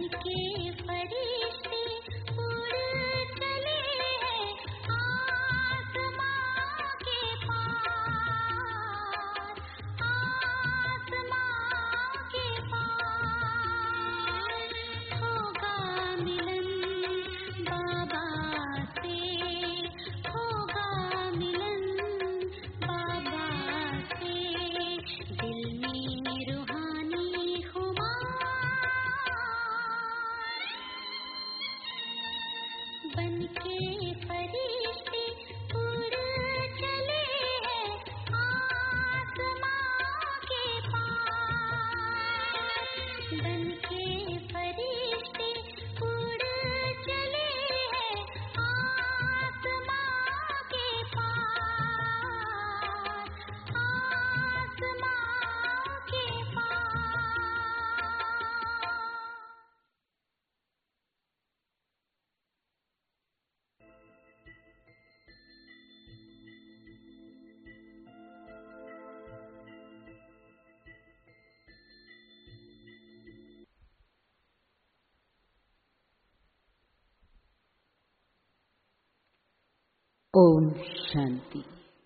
ओम शांति।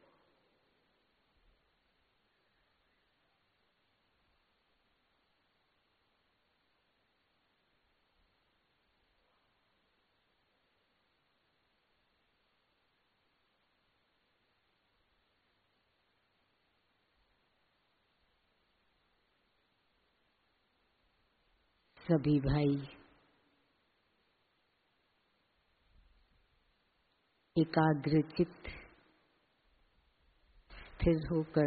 सभी भाई एकाग्रचित्त स्थिर होकर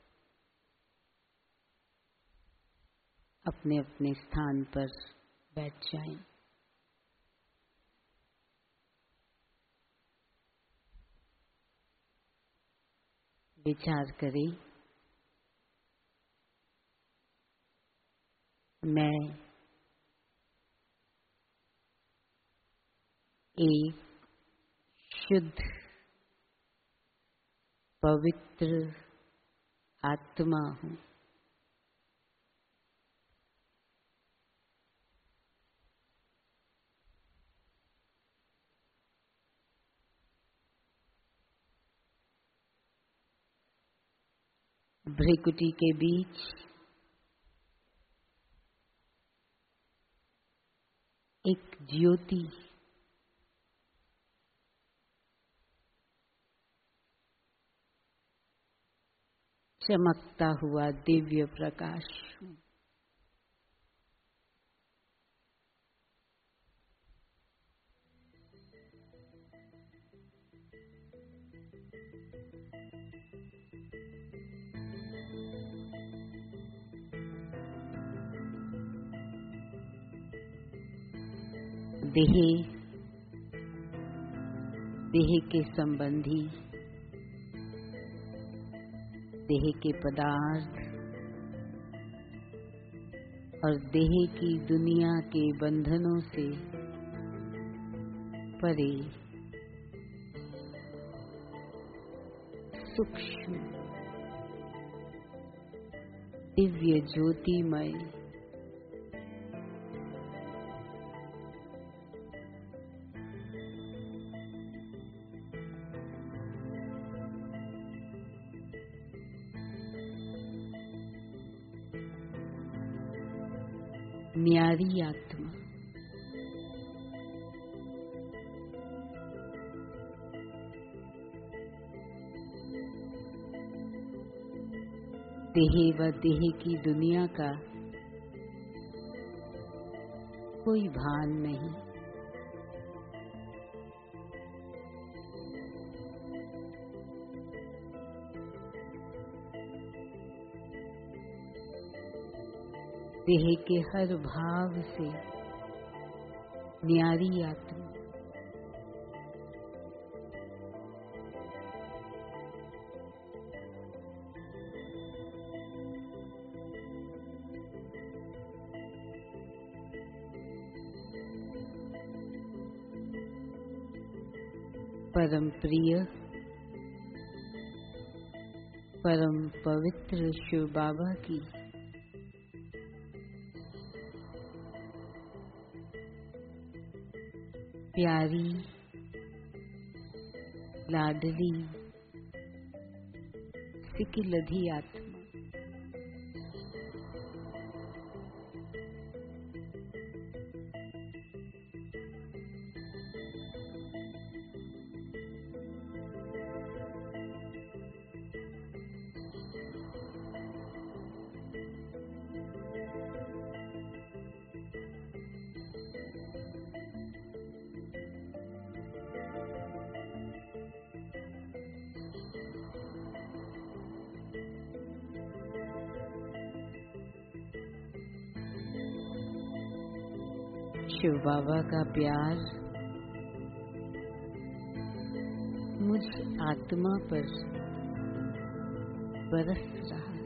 अपने अपने स्थान पर बैठ जाएं। विचार करें, मैं एक शुद्ध पवित्र आत्मा हूँ। भ्रिकुटी के बीच एक ज्योति चमकता हुआ दिव्य प्रकाश हूँ। देह के संबंधी, देह के पदार्थ और देह की दुनिया के बंधनों से परे सूक्ष्म दिव्य ज्योतिमय न्यारी आत्मा, देह व देह की दुनिया का कोई भान नहीं। देह के हर भाव से न्यारी आत्मा, परम प्रिय परम पवित्र शिव बाबा की प्यारी लाडली सिकिलधी आत्मा, शिव बाबा का प्यार मुझ आत्मा पर बरस रहा है।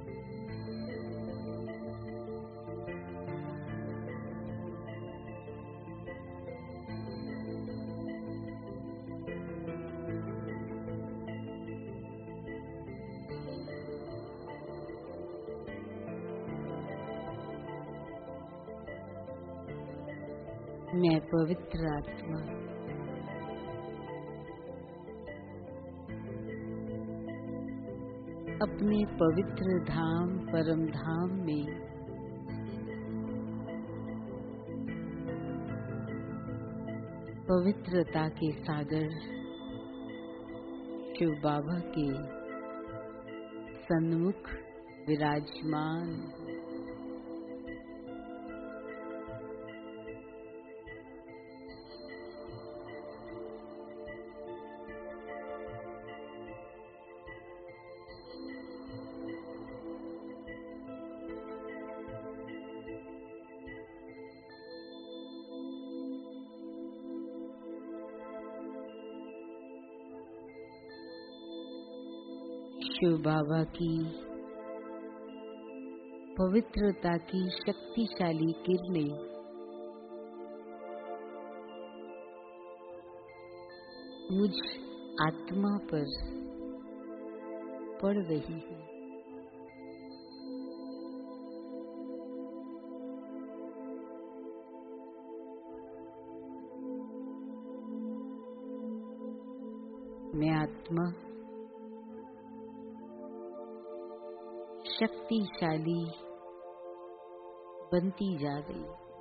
मैं पवित्र आत्मा अपने पवित्र धाम परम धाम में पवित्रता के सागर शिव बाबा के सन्मुख विराजमान। शिव बाबा की पवित्रता की शक्तिशाली किरणें मुझ आत्मा पर पड़ रही है। मैं आत्मा शक्तिशाली बनती जा रही।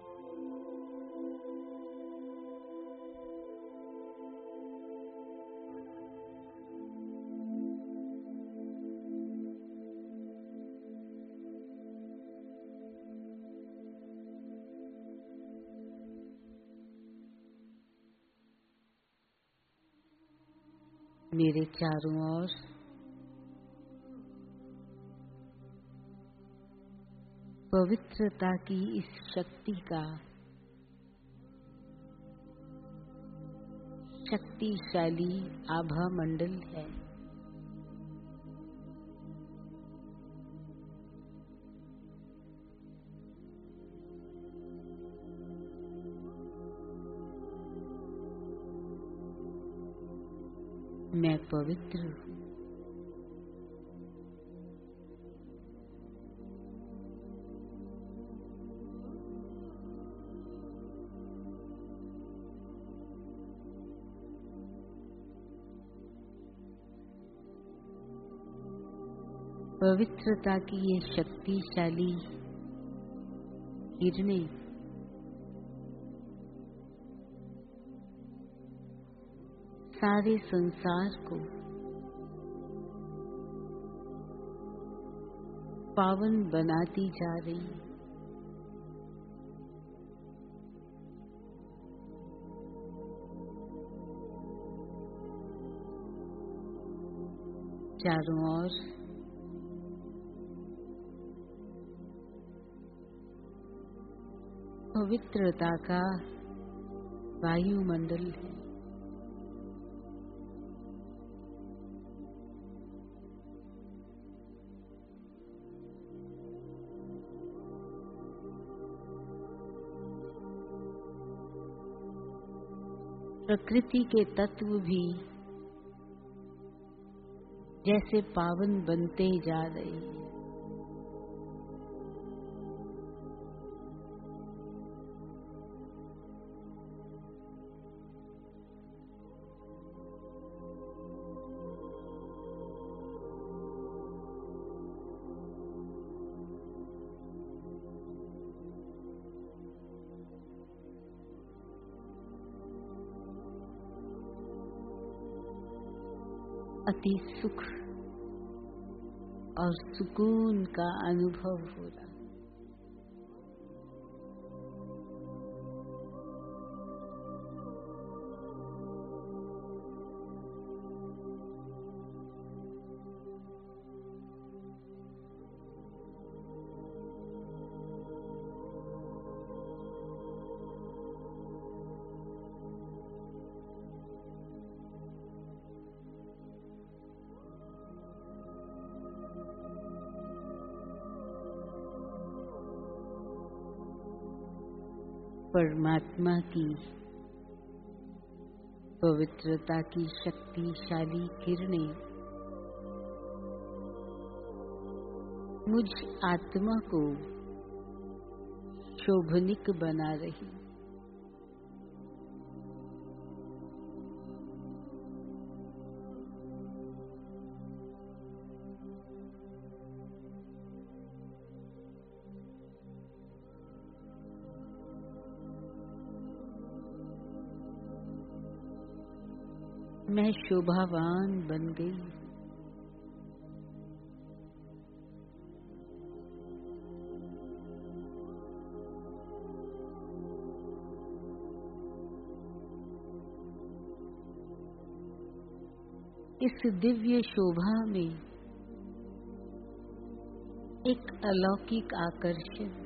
मेरे चारों ओर पवित्रता की इस शक्ति का शक्तिशाली आभा मंडल है। मैं पवित्र हूँ। पवित्रता की ये शक्तिशाली किरणें सारे संसार को पावन बनाती जा रही। चारों ओर पवित्रता का वायुमंडल है। प्रकृति के तत्व भी जैसे पावन बनते जा रहे हैं। अति सुख और सुकून का अनुभव हो रहा। परमात्मा की पवित्रता की शक्तिशाली किरणें मुझ आत्मा को शोभनिक बना रही। मैं शोभावान बन गई। इस दिव्य शोभा में एक अलौकिक आकर्षण,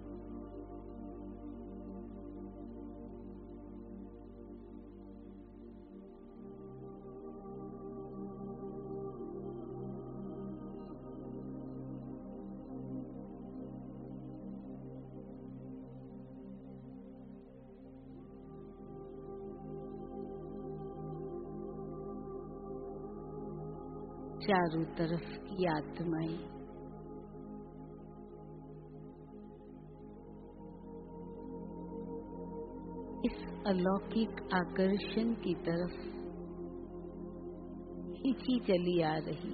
चारों तरफ की आत्माएं इस अलौकिक आकर्षण की तरफ खींची चली आ रही।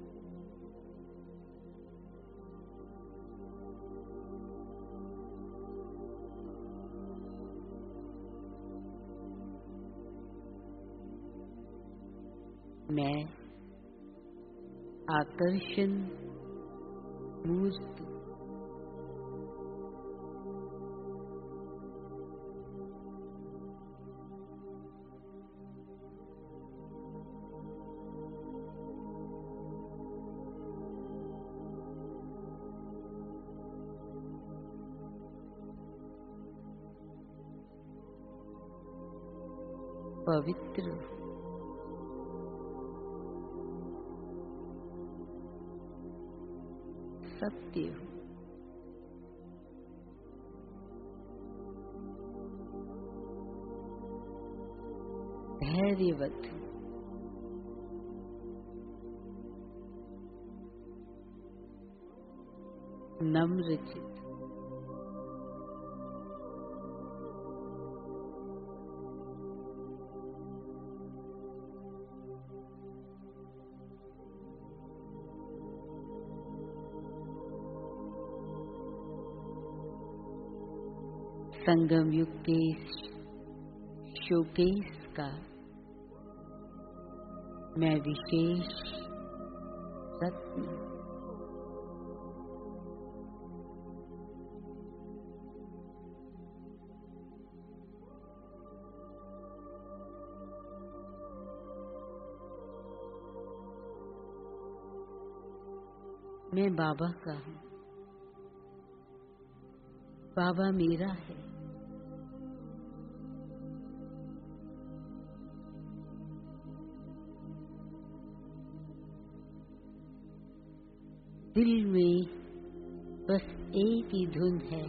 मैं आकर्षण मूर्त पवित्र सत्य हूँ। धैर्यवत हूँ। नम्रचित, संगम युग के शोकेस का मैं विशेष रत्न। मैं बाबा का हूँ। बाबा मेरा है। दिल में बस एक ही धुन है,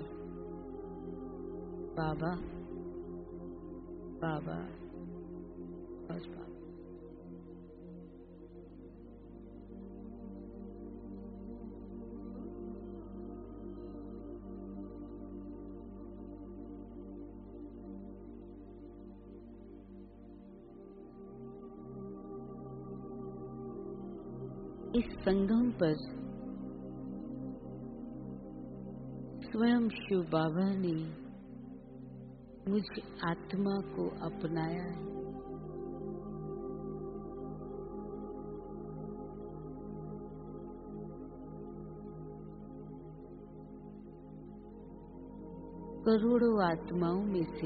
बाबा बाबा बस बाबा। इस संगम पर स्वयं शिव बाबा ने मुझ आत्मा को अपनाया है। करोड़ों आत्माओं में से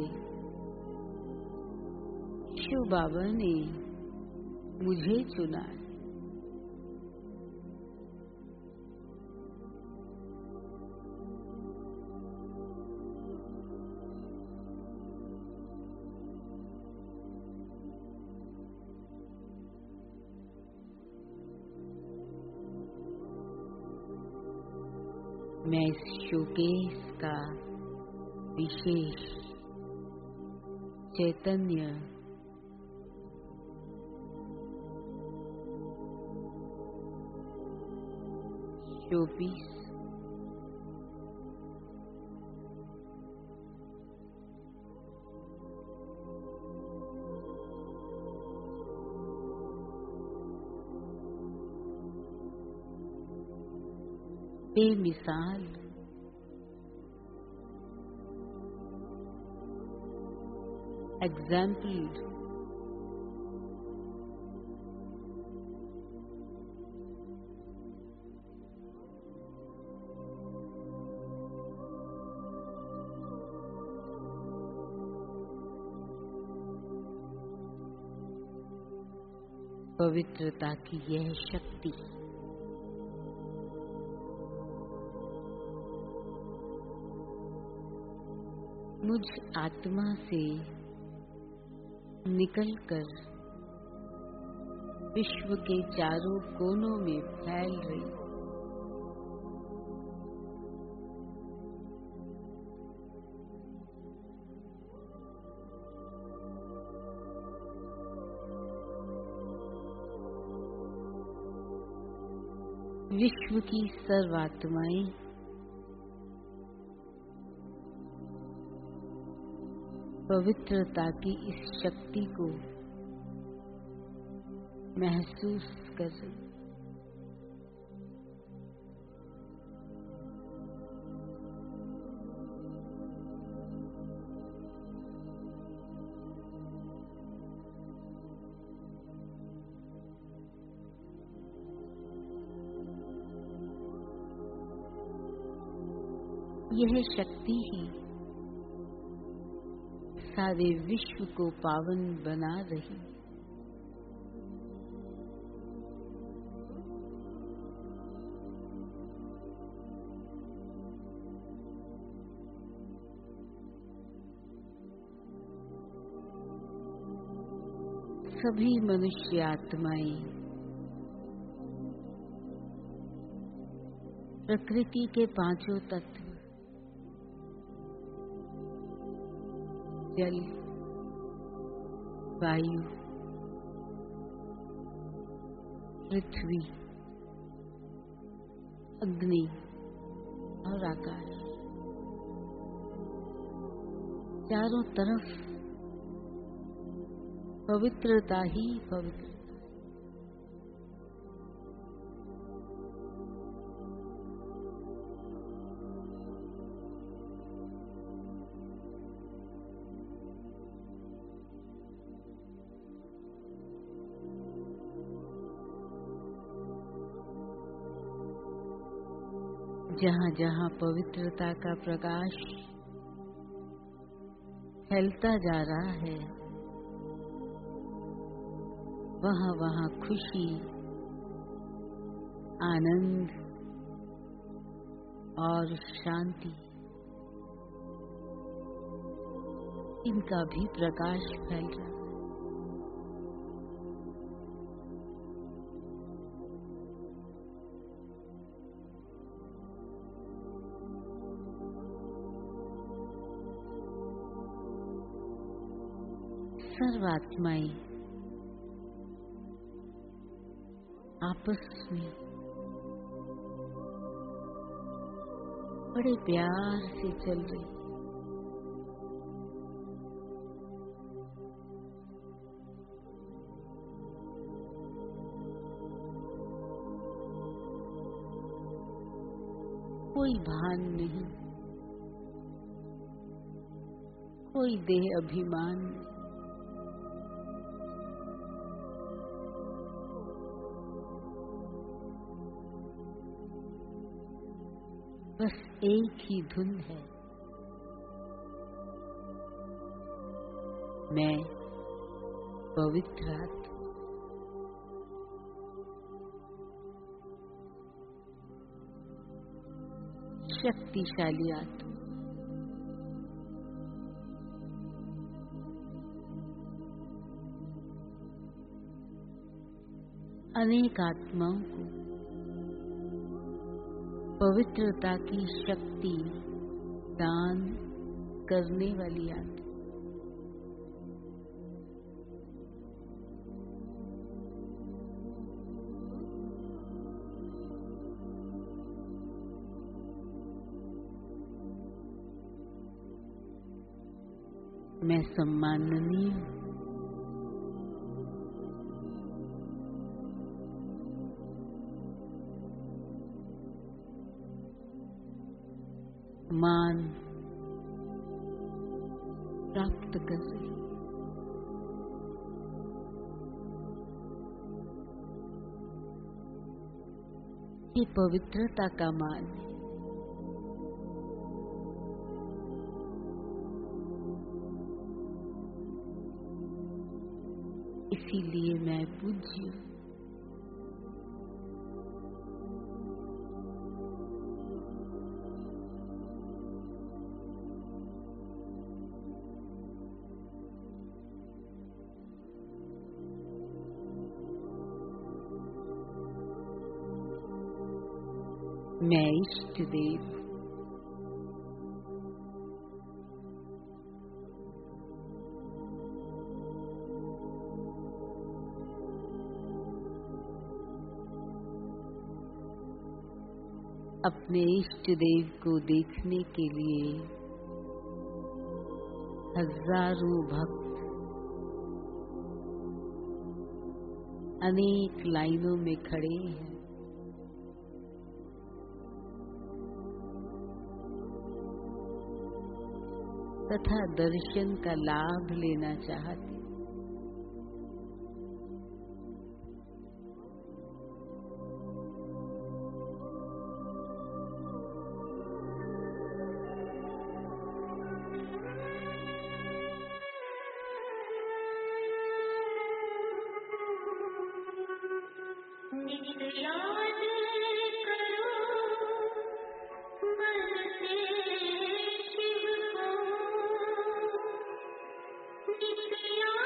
शिव बाबा ने मुझे चुना है। मैं इस शोकेस का विशेष चैतन्य शोपीस बेमिसाल एग्जाम्पल पवित्रता की यह शक्ति मुझ आत्मा से निकलकर विश्व के चारों कोनों में फैल रही। विश्व की सर्वात्माएं पवित्रता की इस शक्ति को महसूस कर रही। यह शक्ति ही सारे विश्व को पावन बना रही। सभी मनुष्य आत्माएं प्रकृति के पांचों तत्व जल, वायु, पृथ्वी, अग्नि और आकाश चारों तरफ पवित्रता ही पवित्र। जहाँ जहाँ पवित्रता का प्रकाश फैलता जा रहा है, वहाँ वहाँ खुशी, आनंद और शांति इनका भी प्रकाश फैल रहा है। सर्वात्माएं आपस में बड़े प्यार से चल रही। कोई भान नहीं, कोई देह अभिमान नहीं। बस एक ही धुन है, मैं पवित्र आत्मा, शक्तिशाली आत्मा, अनेक आत्माओं को पवित्रता की शक्ति दान करने वाली आत्मा, मैं सम्माननीय हूँ। मान प्राप्त कर रही, ये पवित्रता का मान है। इसीलिए मैं पूज्य हूँ। मैं इष्ट देव, अपने इष्ट देव को देखने के लिए हजारों भक्त अनेक लाइनों में खड़े हैं। तथा दर्शन का लाभ लेना चाहते। याद करो मन से शिव को, याद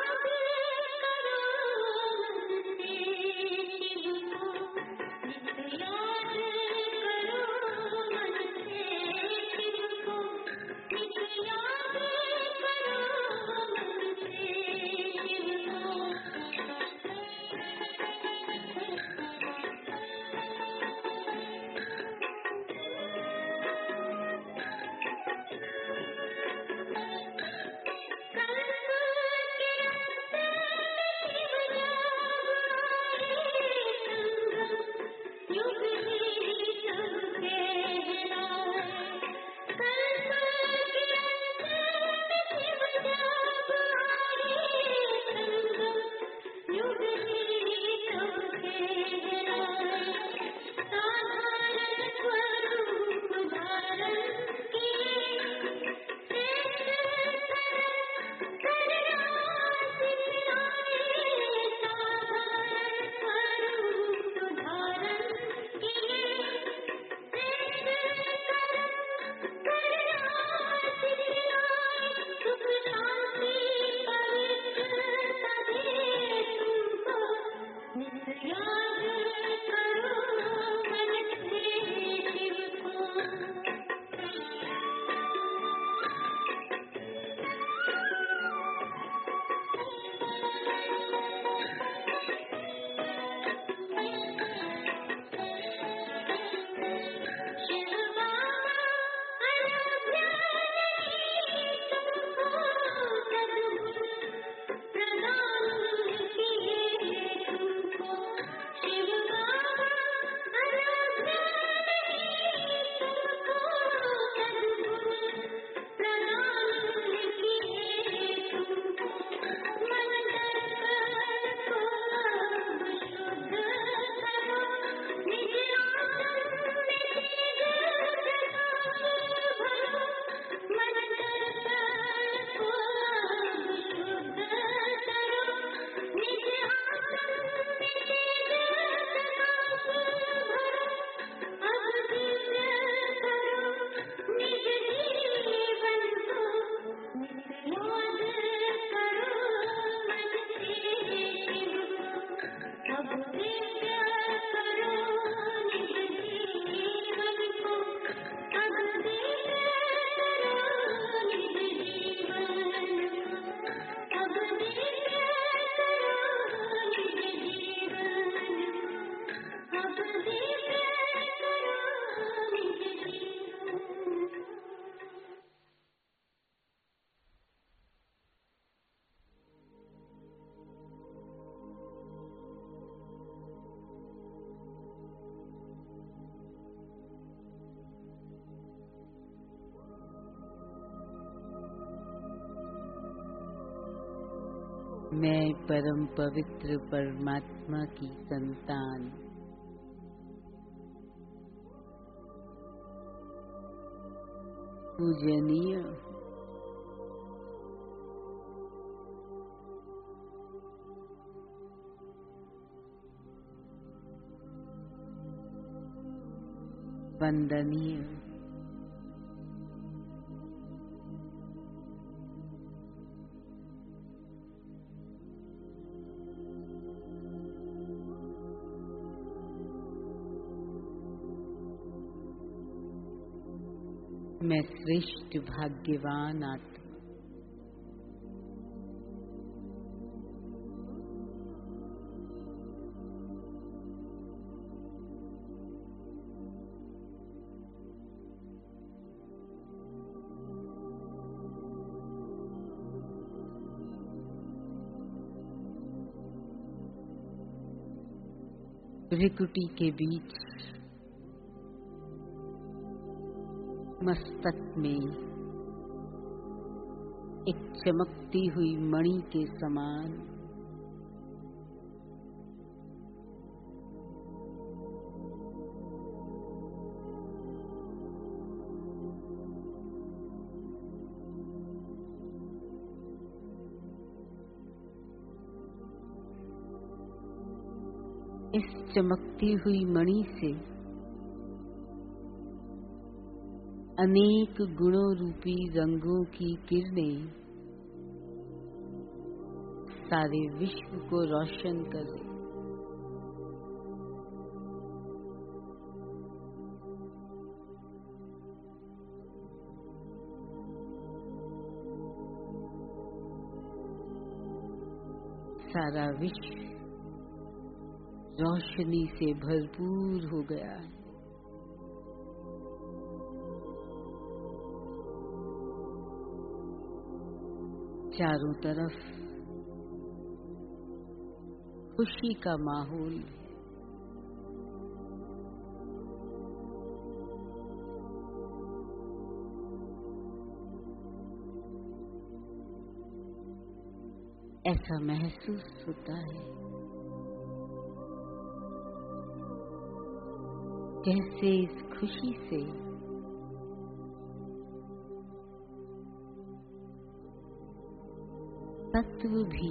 मैं परम पवित्र परमात्मा की संतान, पूजनीय वंदनीय मैं श्रेष्ठ भाग्यवान आत्मा, भृकुटी के बीच मस्तक में एक चमकती हुई मणि के समान इस चमकती हुई मणि से अनेक गुणों रूपी रंगों की किरणें सारे विश्व को रोशन कर रही। सारा विश्व रोशनी से भरपूर हो गया है। चारों तरफ खुशी का माहौल है। ऐसा महसूस होता है जैसे इस खुशी से तत्व भी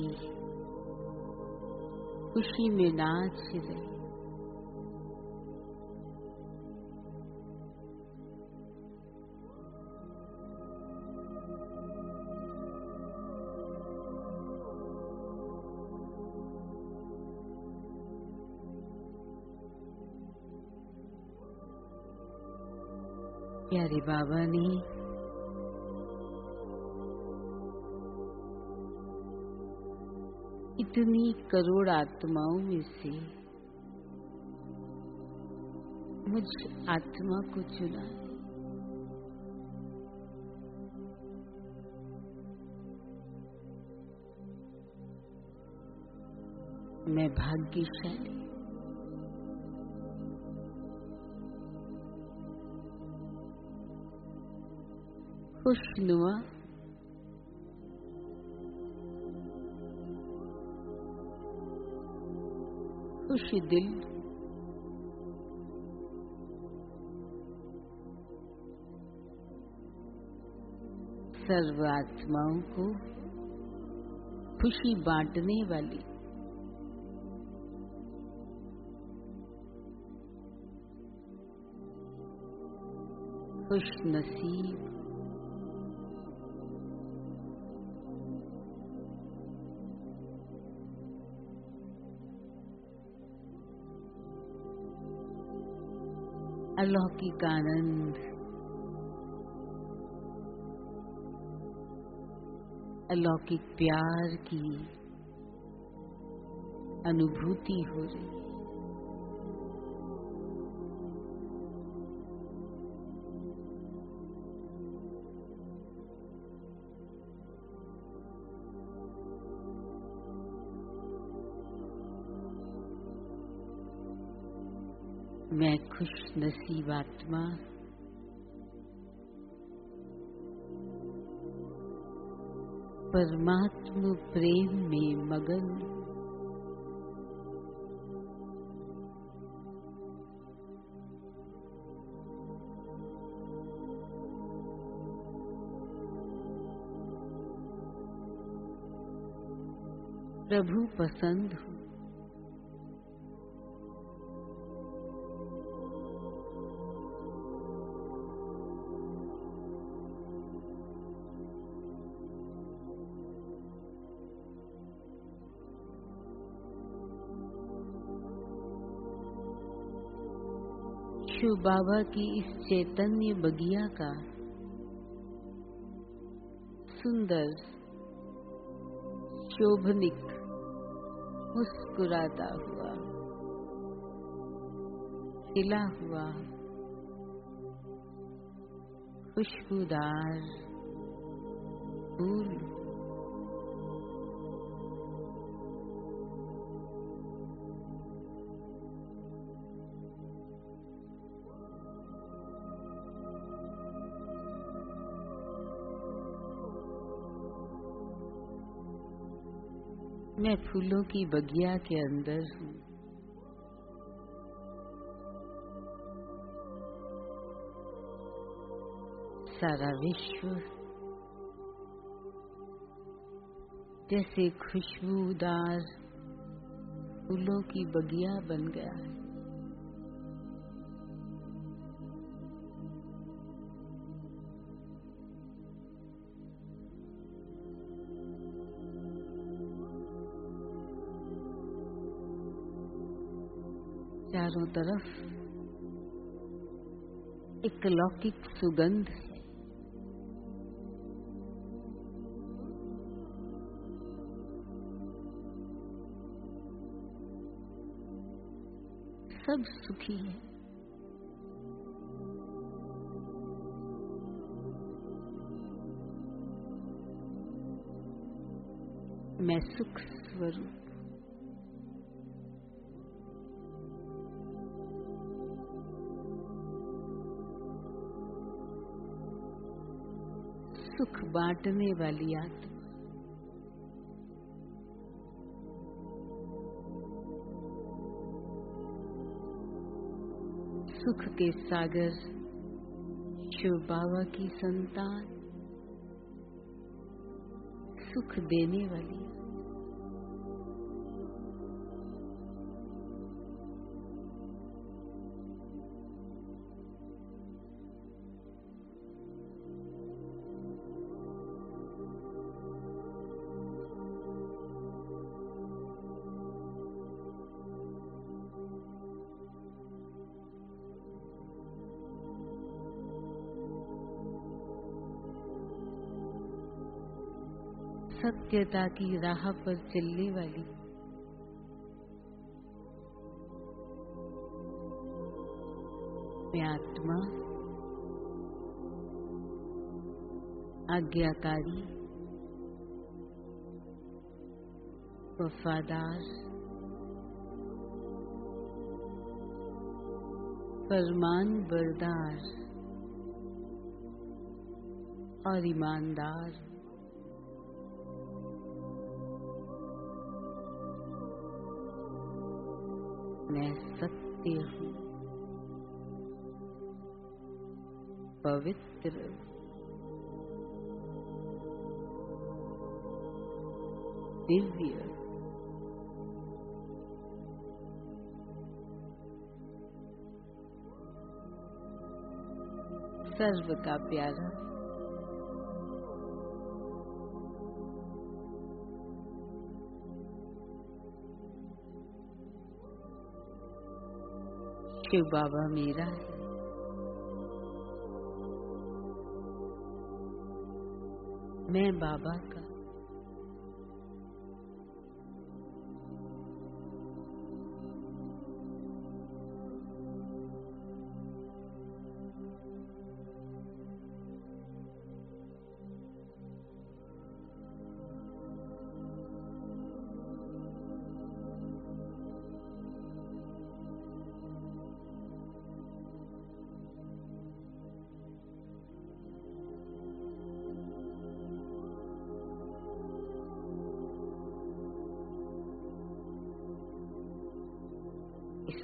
खुशी में नाच रहे। प्यारे बाबा ने इतनी करोड़ आत्माओं में से मुझ आत्मा को चुना। मैं भाग्यशाली, खुशनुमा, खुश दिल, सर्व आत्माओं को खुशी बांटने वाली खुश नसीब, अलौकिक आनंद, अलौकिक प्यार की अनुभूति हो रही है। मैं खुश नसीब आत्मा परमात्म प्रेम में मगन। प्रभु पसंद हूँ। शिव बाबा की इस चैतन्य बगिया का सुंदर शोभनिक मुस्कुराता हुआ खिला हुआ खुशबूदार फूल मैं फूलों की बगिया के अंदर हूँ। सारा विश्व जैसे खुशबूदार फूलों की बगिया बन गया है। चारों तरफ एक लौकिक सुगंध है। सब सुखी है। मैं सुख स्वरूप सुख बांटने वाली आत्मा। सुख के सागर शिव बाबा की संतान, सुख देने वाली। सत्यता की राह पर चलने वाली मैं आत्मा, आज्ञाकारी, वफादार, फरमान बरदार और ईमानदार। मैं सत्य हूँ, पवित्र, दिव्य, सर्व का प्यारा। शिव बाबा मेरा है। मैं बाबा का।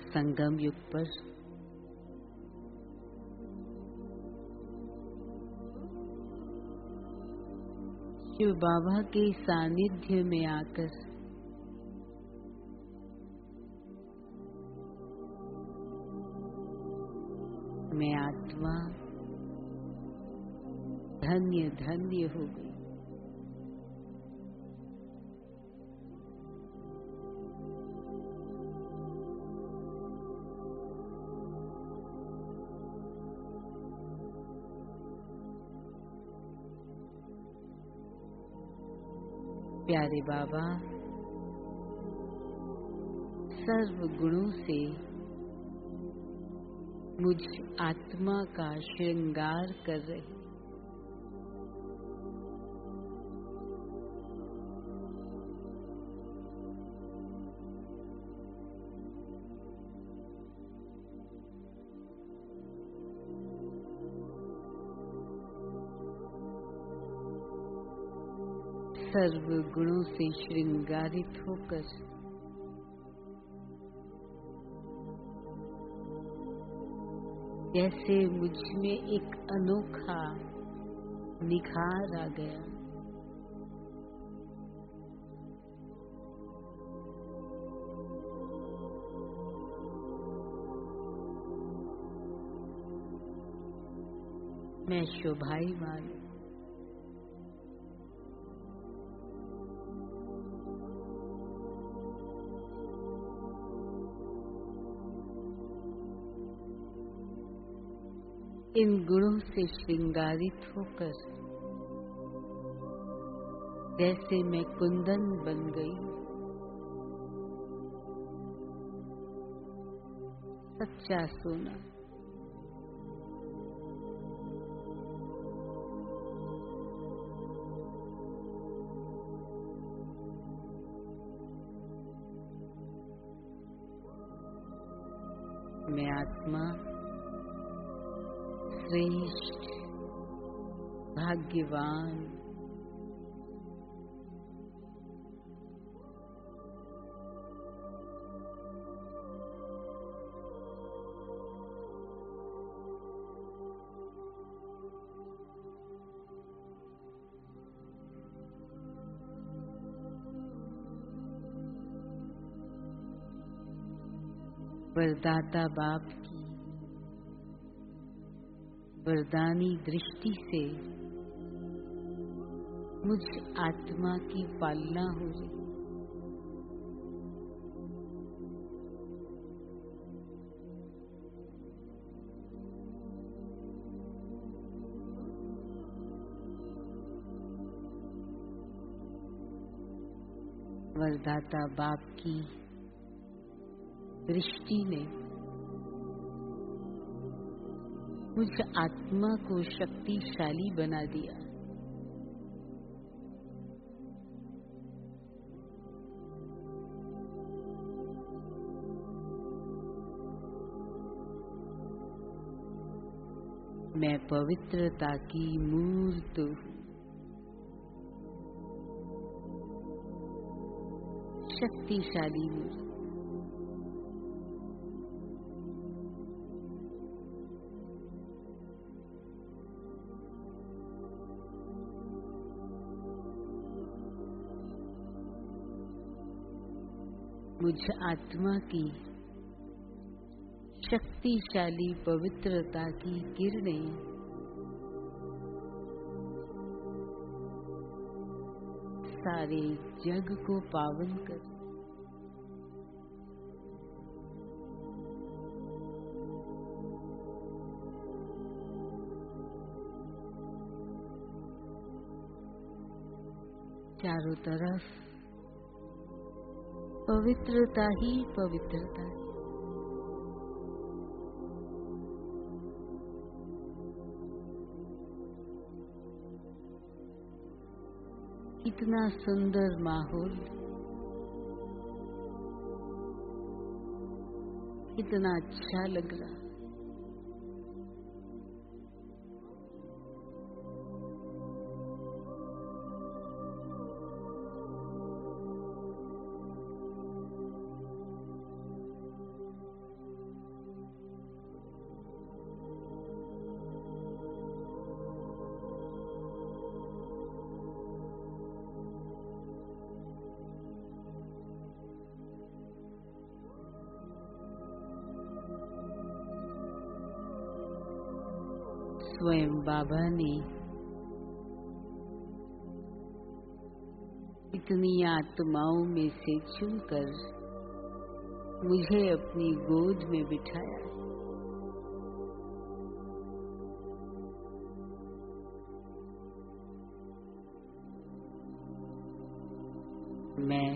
संगम युग पर शिव बाबा के सानिध्य में आकर मैं आत्मा धन्य धन्य हो गई। प्यारे बाबा सर्व गुणों से मुझ आत्मा का श्रृंगार कर रहे। सर्व गुणों से श्रृंगारित होकर जैसे मुझ में एक अनोखा निखार आ गया। मैं शोभायमान इन गुणों से श्रृंगारित होकर जैसे मैं कुंदन बन गई। सच्चा सोना मैं आत्मा श्रेष्ठ भाग्यवान वरदाता बाप की वरदानी दृष्टि से मुझ आत्मा की पालना हो रही। वरदाता बाप की दृष्टि ने मुझ आत्मा को शक्तिशाली बना दिया। मैं पवित्रता की मूर्त हूँ। शक्तिशाली मूर्त। मुझ आत्मा की शक्तिशाली पवित्रता की किरणें सारे जग को पावन कर चारों तरफ पवित्रता ही पवित्रता है। कितना सुंदर माहौल, कितना अच्छा लग रहा। स्वयं बाबा ने इतनी आत्माओं में से चुनकर मुझे अपनी गोद में बिठाया है। मैं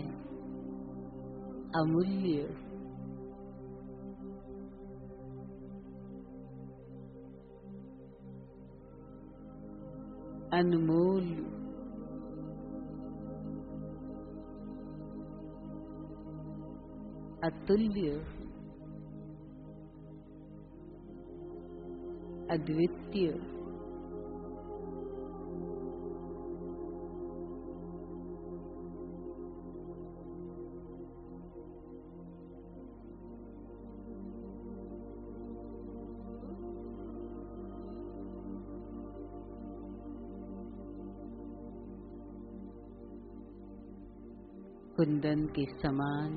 अमूल्य, अनमोल, अतुल्य, अद्वितीय, कुंदन के समान,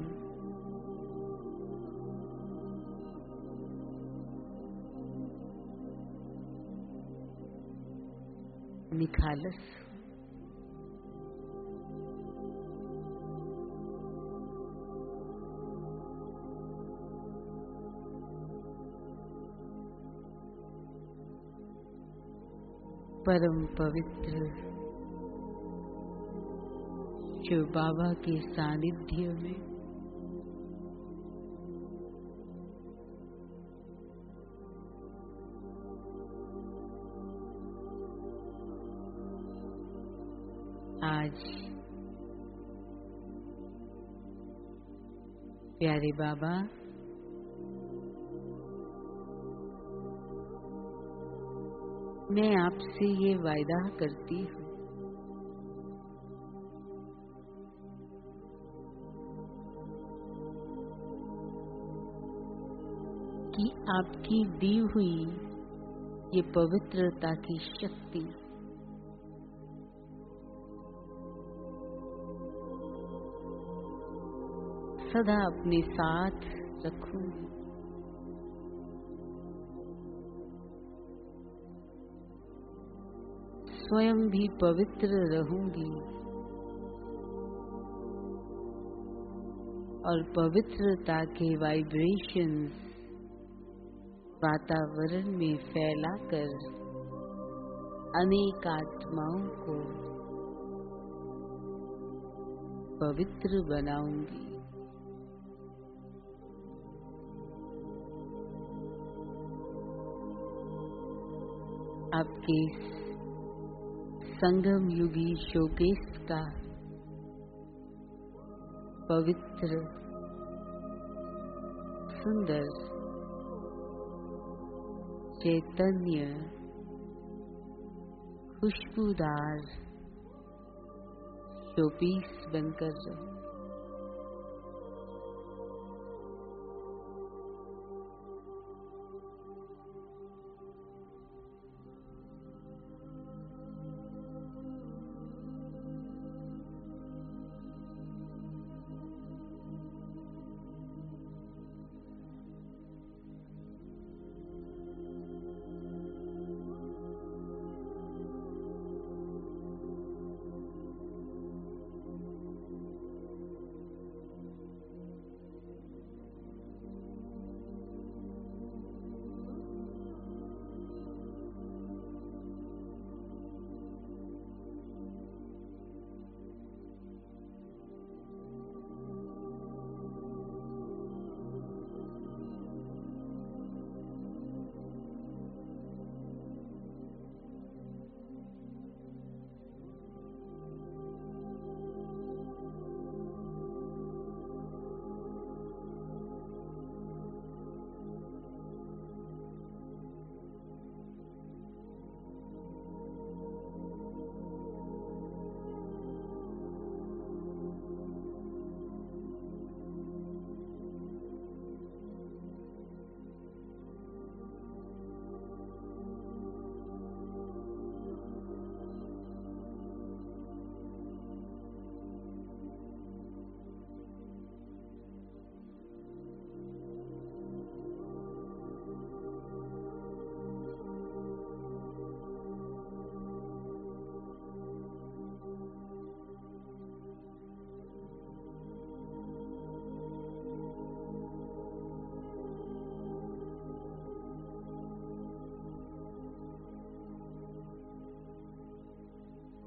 निखालस, परम पवित्र शिव बाबा के सानिध्य में आज प्यारे बाबा मैं आपसे ये वायदा करती हूँ कि आपकी दी हुई ये पवित्रता की शक्ति सदा अपने साथ रखूंगी। स्वयं भी पवित्र रहूंगी और पवित्रता के वाइब्रेशंस वातावरण में फैलाकर अनेक आत्माओं को पवित्र बनाऊंगी। आपके संगम युगी शोकेस का पवित्र, सुंदर, चैतन्य, खुशबूदार शोपीस बनकर रहूं।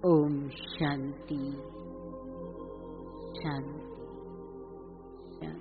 ओम शांति शांति शांति।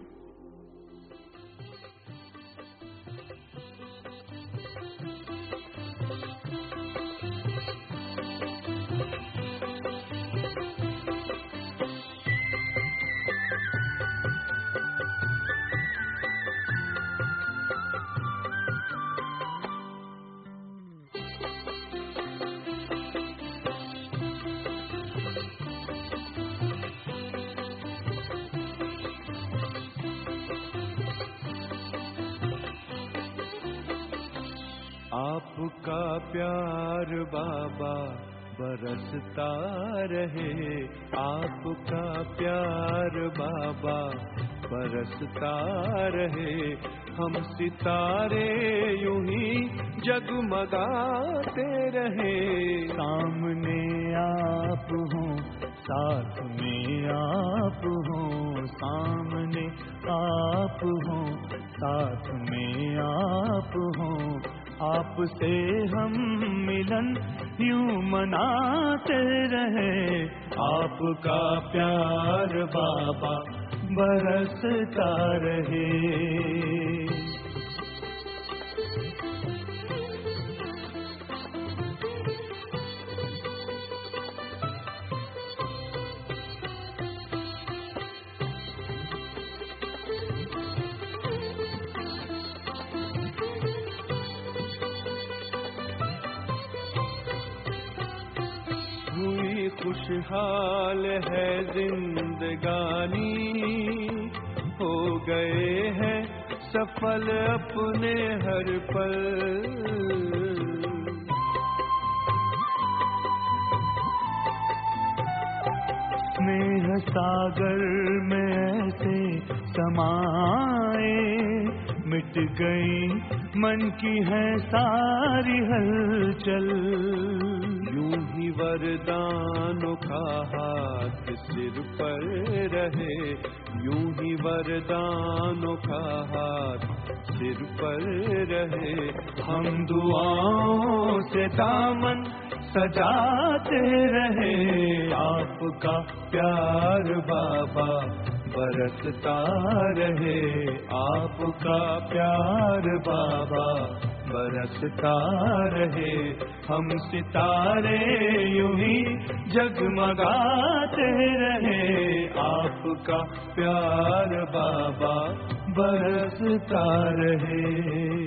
आपका प्यार बाबा बरसता रहे, आपका प्यार बाबा बरसता रहे। हम सितारे यूं ही जगमगाते रहे। सामने आप हो, साथ में आप हो, सामने आप हो, साथ में आप हो। आपसे हम मिलन यूं मनाते रहे। आपका प्यार बाबा बरसता रहे। हुई खुशहाल है जिंदगानी, हो गए हैं सफल अपने हर पल। स्नेह सागर में ऐसे समाए, मिट गई मन की है सारी हलचल। यूं ही वरदानों का हाथ सिर पर रहे, यूं ही वरदानों का हाथ सिर पर रहे। हम दुआओं से दामन सजाते रहे। आपका प्यार बाबा बरसता रहे। आपका प्यार बाबा बरसता रहे। हम सितारे यूं ही जगमगाते रहे। आपका प्यार बाबा बरसता रहे।